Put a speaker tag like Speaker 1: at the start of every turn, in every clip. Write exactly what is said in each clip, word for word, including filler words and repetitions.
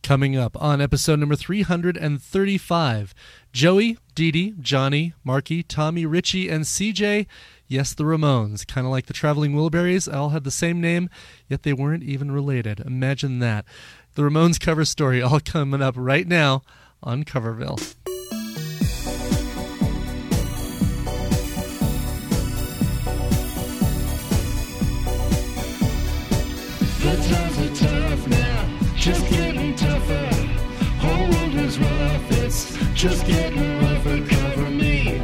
Speaker 1: Coming up on episode number three hundred thirty-five, Joey, Dee Dee, Johnny, Marky, Tommy, Richie, and C J, yes, the Ramones, kind of like the Traveling Wilburys, all had the same name, yet they weren't even related. Imagine that. The Ramones cover story all coming up right now on Coverville.
Speaker 2: The times are tough now, just getting tougher. Whole world is rough, it's just getting rougher. Cover me,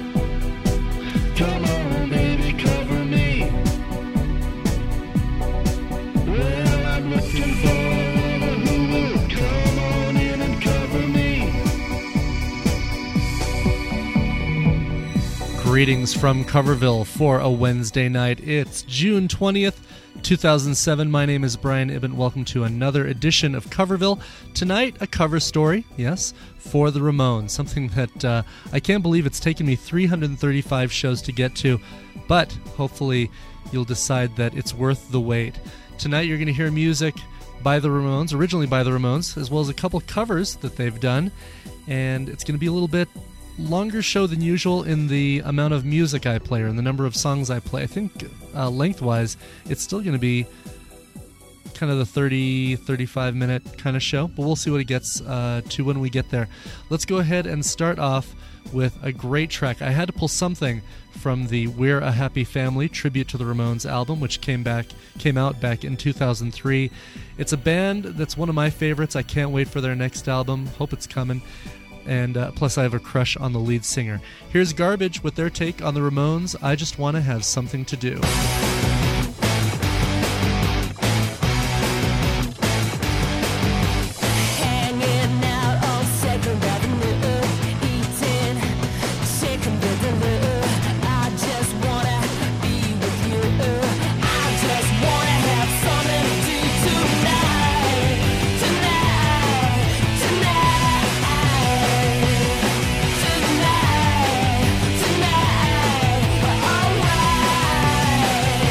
Speaker 2: come on baby, cover me. Well, I'm looking for who will come on in and cover me.
Speaker 1: Greetings from Coverville for a Wednesday night. It's June twentieth, two thousand seven. My name is Brian Ibbott. Welcome to another edition of Coverville. Tonight, a cover story, yes, for the Ramones. Something that uh, I can't believe it's taken me three hundred thirty-five shows to get to, but hopefully you'll decide that it's worth the wait. Tonight you're going to hear music by the Ramones, originally by the Ramones, as well as a couple covers that they've done, and it's going to be a little bit longer show than usual in the amount of music I play or in the number of songs I play. I think uh, lengthwise it's still going to be kind of the thirty, thirty-five minute kind of show, but we'll see what it gets uh, to when we get there. Let's go ahead and start off with a great track. I had to pull something from the We're a Happy Family tribute to the Ramones album, which came back came out back in two thousand three. It's a band that's one of my favorites. I can't wait for their next album. Hope it's coming. And uh, plus I have a crush on the lead singer. Here's Garbage with their take on the Ramones' I Just Want to Have Something to Do.
Speaker 3: Tonight, tonight, alright.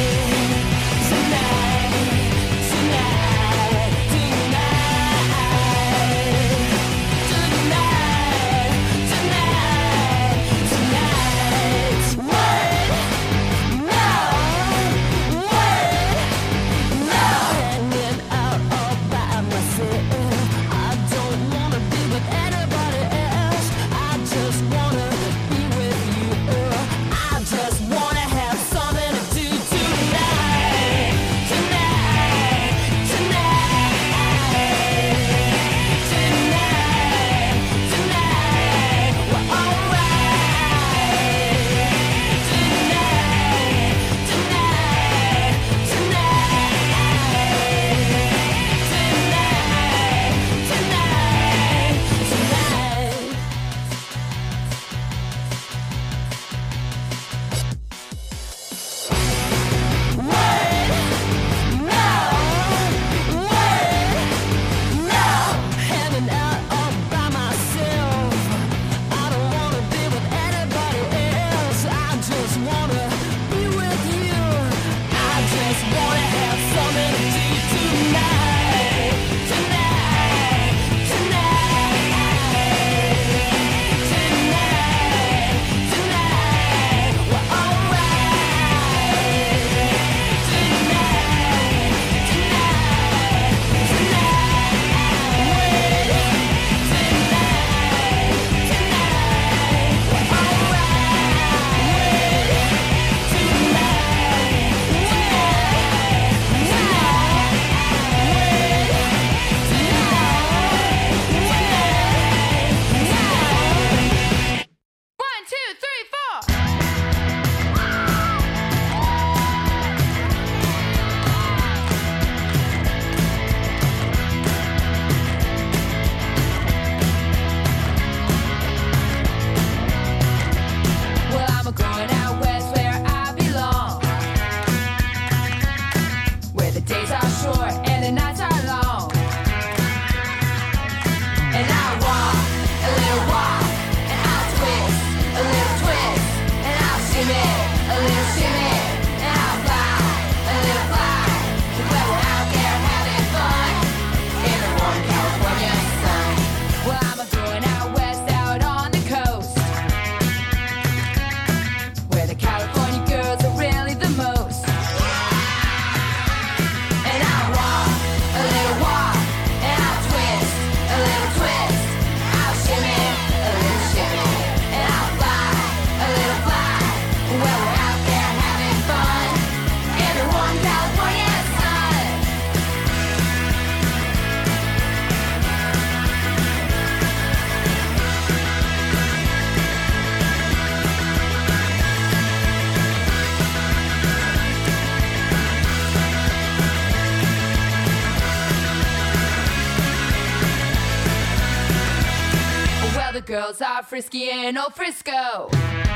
Speaker 3: Girls are frisky in old Frisco.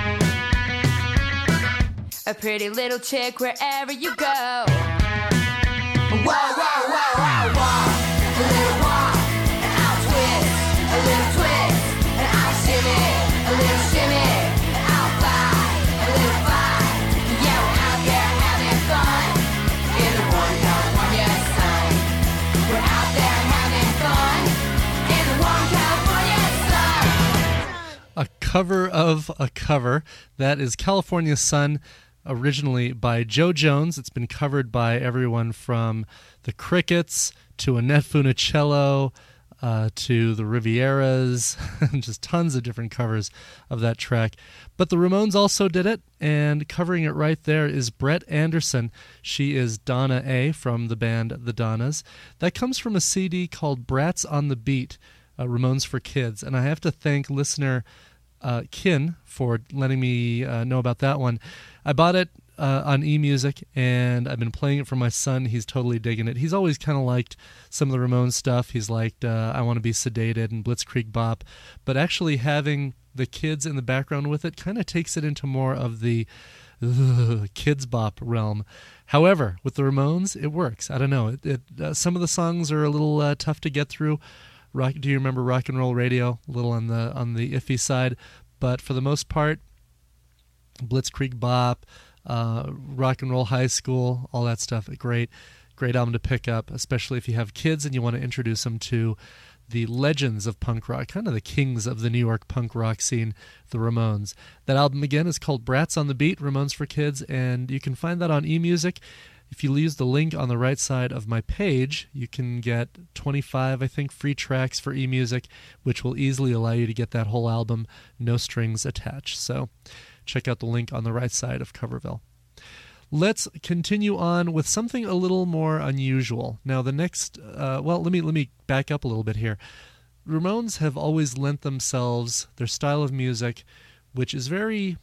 Speaker 3: A pretty little chick wherever you go. Whoa, whoa, whoa, whoa, whoa. A little walk, and I'll twist. A little twist, and I'll shimmy. A little shimmy, and I'll fly. A little fly. Yeah, we're out there having fun. In the warm California sun. We're out there having fun. In the warm California sun.
Speaker 1: A cover of a cover. That is California Sun, originally by Joe Jones. It's been covered by everyone from the Crickets to Annette Funicello uh, to the Rivieras, just tons of different covers of that track. But the Ramones also did it, and covering it right there is Brett Anderson. She is Donna A. from the band The Donnas. That comes from a C D called Brats on the Beat, uh, Ramones for Kids, and I have to thank listener uh, Kin for letting me uh, know about that one. I bought it uh, on eMusic, and I've been playing it for my son. He's totally digging it. He's always kind of liked some of the Ramones stuff. He's liked uh, I Want to Be Sedated and Blitzkrieg Bop. But actually having the kids in the background with it kind of takes it into more of the ugh, kids bop realm. However, with the Ramones, it works. I don't know. It, it, uh, some of the songs are a little uh, tough to get through. Rock, do you remember Rock and Roll Radio? A little on the on the iffy side. But for the most part, Blitzkrieg Bop, uh, Rock and Roll High School, all that stuff. Great, great album to pick up, especially if you have kids and you want to introduce them to the legends of punk rock, kind of the kings of the New York punk rock scene, the Ramones. That album, again, is called Brats on the Beat, Ramones for Kids, and you can find that on eMusic. If you use the link on the right side of my page, you can get twenty-five, I think, free tracks for eMusic, which will easily allow you to get that whole album, no strings attached. So check out the link on the right side of Coverville. Let's continue on with something a little more unusual. Now, the next, uh, well, let me let me back up a little bit here. Ramones have always lent themselves, their style of music, which is very,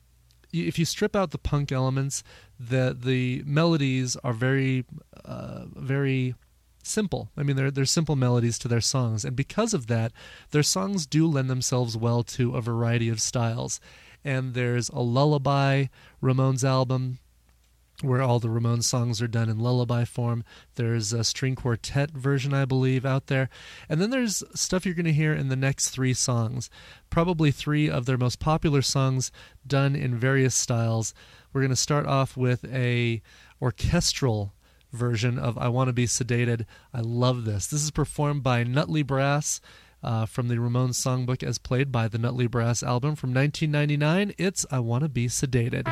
Speaker 1: if you strip out the punk elements, the the melodies are very, uh, very simple. I mean, they're, they're simple melodies to their songs. And because of that, their songs do lend themselves well to a variety of styles. And there's a lullaby Ramones album where all the Ramones songs are done in lullaby form. There's a string quartet version, I believe, out there. And then there's stuff you're going to hear in the next three songs, probably three of their most popular songs done in various styles. We're going to start off with a orchestral version of I Want to Be Sedated. I love this. This is performed by Nutley Brass uh, from the Ramones songbook as played by the Nutley Brass album from nineteen ninety-nine. It's I Want to Be Sedated.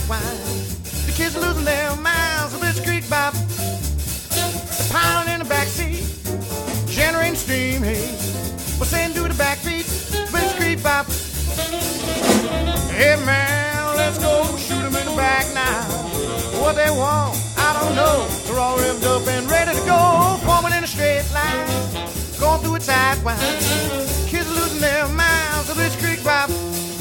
Speaker 4: wine. The kids are losing their minds. The Blitz Creek Bop. The piling in the backseat, generating steam heat. We're saying do the backbeat, Blitz Creek Bop. Hey man, let's go shoot 'em in the back now. What they want, I don't know. They're all revved up and ready to go, forming in a straight line, going through a tight wind. Kids are losing their minds. The Blitz Creek Bop.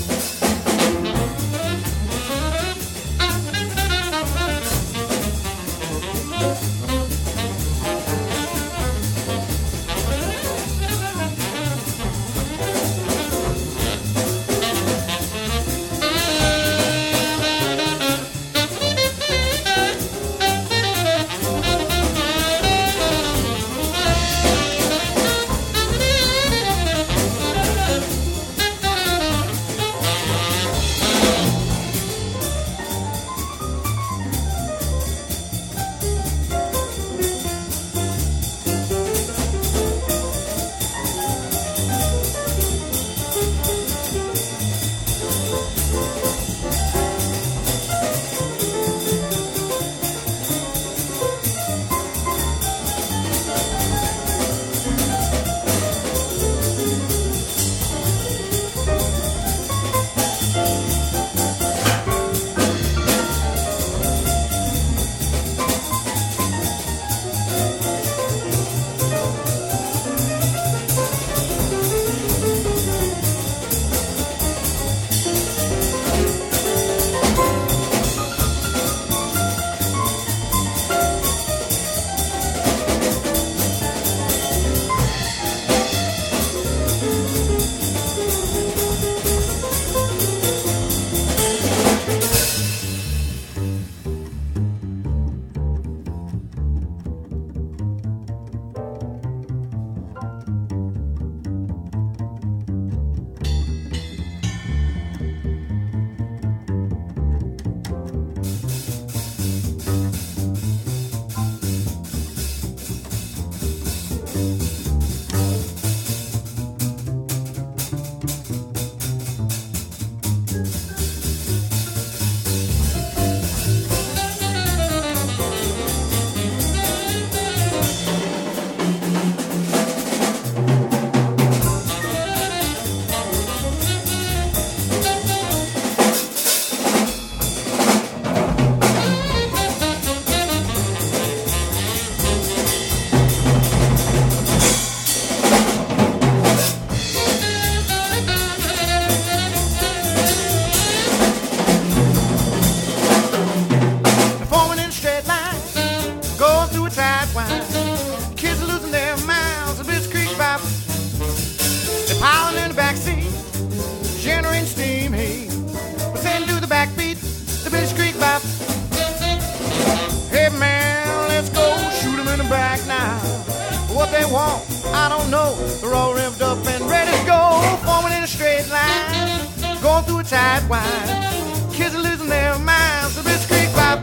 Speaker 4: What they want, I don't know. They're all revved up and ready to go, forming in a straight line, going through a tight wind. Kids are losing their minds. The Blitz Creek Bop.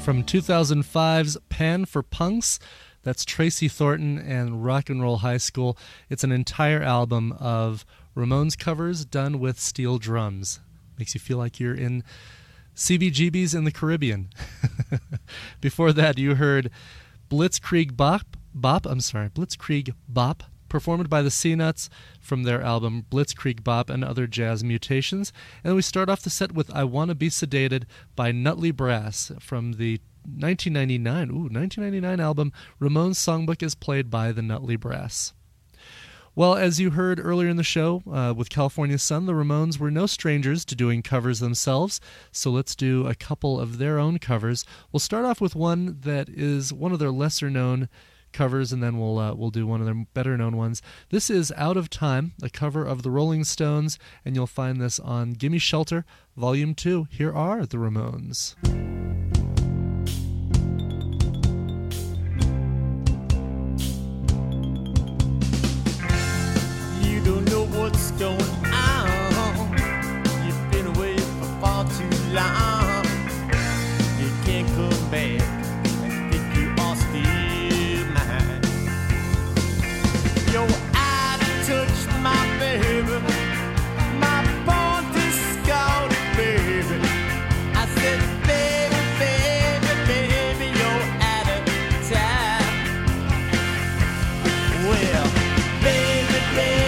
Speaker 1: From two thousand five's Pan for Punks, that's Tracy Thornton and Rock and Roll High School. It's an entire album of Ramones covers done with steel drums. Makes you feel like you're in C B G B's in the Caribbean. Before that, you heard Blitzkrieg Bop, Bop, I'm sorry, Blitzkrieg Bop, performed by the C-Nuts from their album Blitzkrieg Bop and Other Jazz Mutations. And then we start off the set with I Wanna Be Sedated by Nutley Brass from the nineteen ninety-nine, ooh, nineteen ninety-nine album Ramones Songbook is Played by the Nutley Brass. Well, as you heard earlier in the show uh, with California Sun, the Ramones were no strangers to doing covers themselves, so let's do a couple of their own covers. We'll start off with one that is one of their lesser-known covers, and then we'll uh, we'll do one of their better-known ones. This is Out of Time, a cover of the Rolling Stones, and you'll find this on Gimme Shelter, Volume two. Here are the Ramones.
Speaker 5: Don't know what's going on. You've been away for far too long. You can't come back. I think you are still mine. Your eyes touch my baby, my born discarded baby. I said, baby, baby, baby, you're out of time. Well, baby, baby.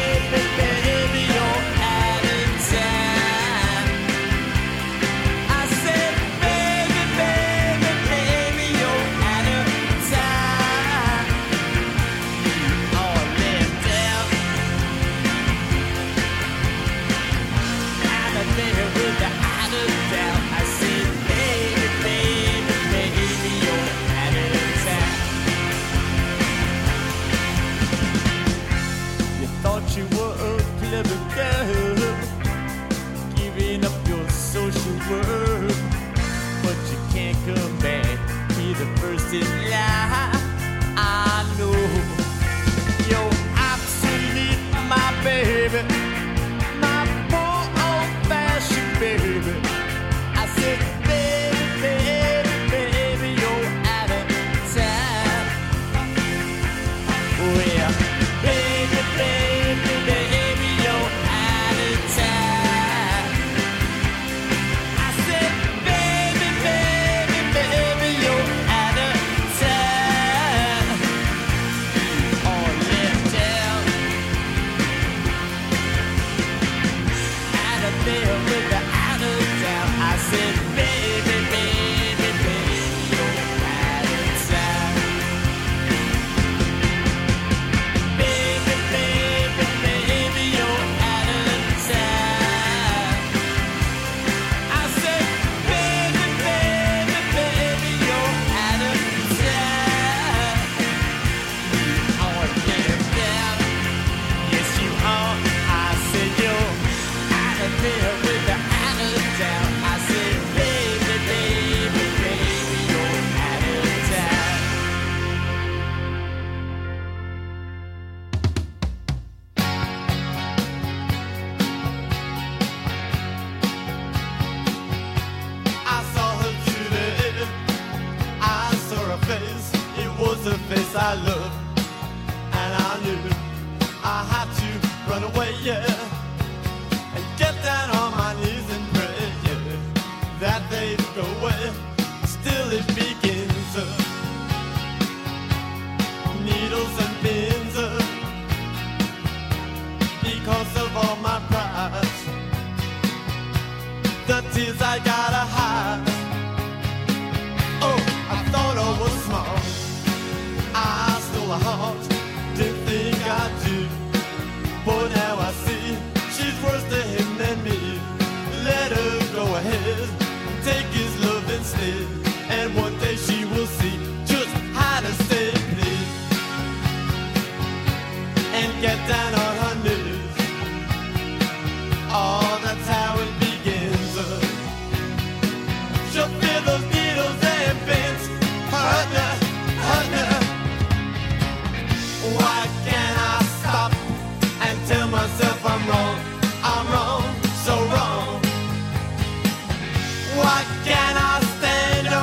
Speaker 5: World, but you can't come back. Be the first in line. I know you're absolute, my baby, my poor old-fashioned baby. I said, baby, baby, baby, you're out of time. Well, baby, baby, baby, you're out of time. I love, and I knew I had to run away, yeah, and get down on my knees and pray, yeah, that they'd go away. Still it begins, uh, needles and pins, uh, because of all my pride, the tears I gotta hide. Oh, I thought I was smart, I stole her heart, didn't think I'd do, but now I see she's worse to him than me. Let her go ahead, take his love instead, and one day she will see just how to stay please, and get down on her knees. Oh, that's how it begins. She'll feel those needles and pins, hurt her, hurt her. Why can't I stop and tell myself I'm wrong? I'm wrong, so wrong. Why can't I stand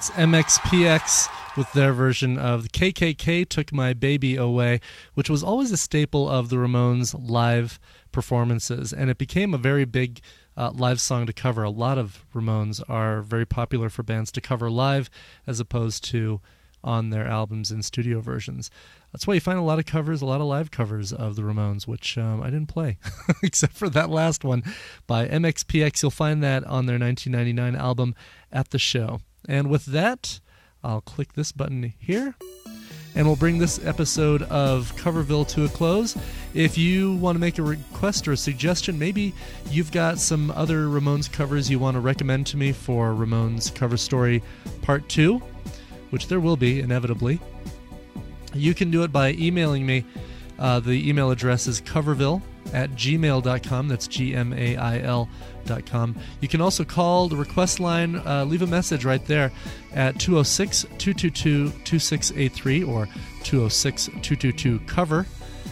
Speaker 1: That's M X P X with their version of the K K K Took My Baby Away, which was always a staple of the Ramones' live performances, and it became a very big uh, live song to cover. A lot of Ramones are very popular for bands to cover live as opposed to on their albums in studio versions. That's why you find a lot of covers, a lot of live covers of the Ramones, which um, I didn't play, except for that last one by M X P X. You'll find that on their nineteen ninety-nine album At the Show. And with that, I'll click this button here, and we'll bring this episode of Coverville to a close. If you want to make a request or a suggestion, maybe you've got some other Ramones covers you want to recommend to me for Ramones Cover Story Part two, which there will be, inevitably, you can do it by emailing me. Uh, the email address is coverville at gmail dot com. That's G M A I L dot com. You can also call the request line, uh, leave a message right there at two oh six, two two two, two six eight three or two oh six, two two two, cover,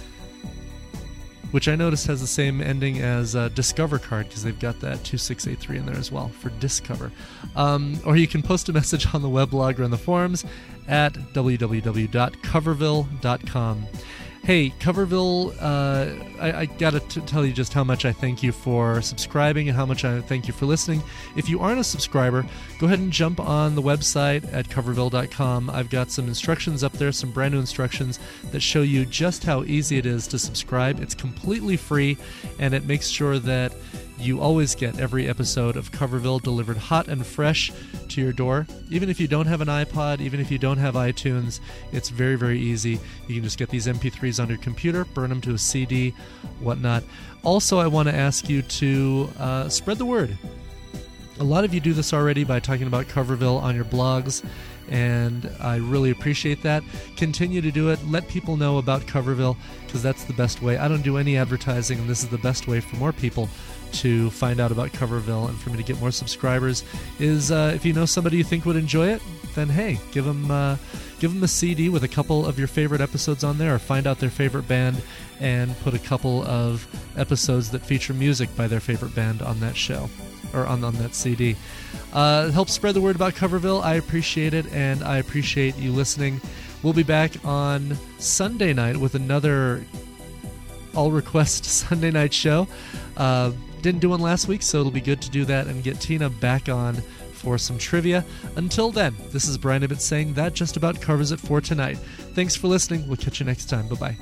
Speaker 1: which I noticed has the same ending as uh, Discover card because they've got that two six eight three in there as well for Discover. Um, or you can post a message on the weblog or on the forums at w w w dot coverville dot com. Hey, Coverville, uh, I, I got to tell you just how much I thank you for subscribing and how much I thank you for listening. If you aren't a subscriber, go ahead and jump on the website at coverville dot com. I've got some instructions up there, some brand new instructions that show you just how easy it is to subscribe. It's completely free, and it makes sure that you always get every episode of Coverville delivered hot and fresh to your door. Even if you don't have an iPod, even if you don't have iTunes, it's very, very easy. You can just get these M P threes on your computer, burn them to a C D, whatnot. Also, I want to ask you to uh, spread the word. A lot of you do this already by talking about Coverville on your blogs, and I really appreciate that. Continue to do it. Let people know about Coverville, because that's the best way. I don't do any advertising, and this is the best way for more people to find out about Coverville and for me to get more subscribers is uh, if you know somebody you think would enjoy it, then hey, give them, uh, give them a C D with a couple of your favorite episodes on there, or find out their favorite band and put a couple of episodes that feature music by their favorite band on that show, or on, on that C D. Uh, help spread the word about Coverville. I appreciate it, and I appreciate you listening. We'll be back on Sunday night with another all-request Sunday night show. Uh, didn't do one last week, so it'll be good to do that and get Tina back on for some trivia. Until then, this is Brian Ibbett saying that just about covers it for tonight. Thanks for listening. We'll catch you next time. Bye-bye.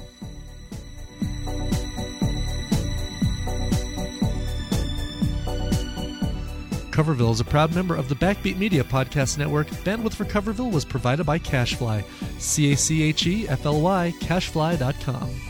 Speaker 1: Coverville is a proud member of the Backbeat Media Podcast Network. Bandwidth for Coverville was provided by CacheFly. C A C H E F L Y, cachefly dot com.